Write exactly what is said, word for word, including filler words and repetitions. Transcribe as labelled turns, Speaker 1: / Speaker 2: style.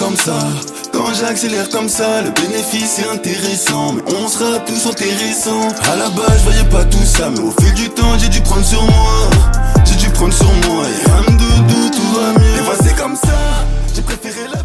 Speaker 1: comme ça. Quand j'accélère comme ça, le bénéfice est intéressant. Mais on sera tous intéressants. À la base, je voyais pas tout ça, mais au fil du temps, j'ai dû prendre sur moi. J'ai dû prendre sur moi. Et un, deux, deux, tout va mieux. Et bah c'est comme ça, j'ai préféré la